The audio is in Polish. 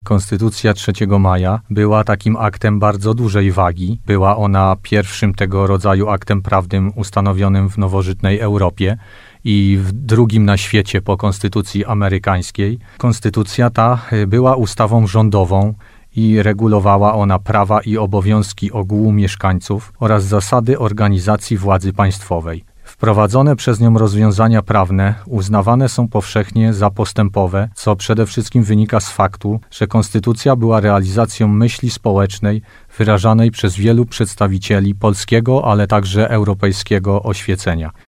Konstytucja 3 maja była takim aktem bardzo dużej wagi. Była ona pierwszym tego rodzaju aktem prawnym ustanowionym w nowożytnej Europie i drugim na świecie po konstytucji amerykańskiej. Konstytucja ta była ustawą rządową i regulowała ona prawa i obowiązki ogółu mieszkańców oraz zasady organizacji władzy państwowej. Wprowadzone przez nią rozwiązania prawne uznawane są powszechnie za postępowe, co przede wszystkim wynika z faktu, że konstytucja była realizacją myśli społecznej wyrażanej przez wielu przedstawicieli polskiego, ale także europejskiego oświecenia.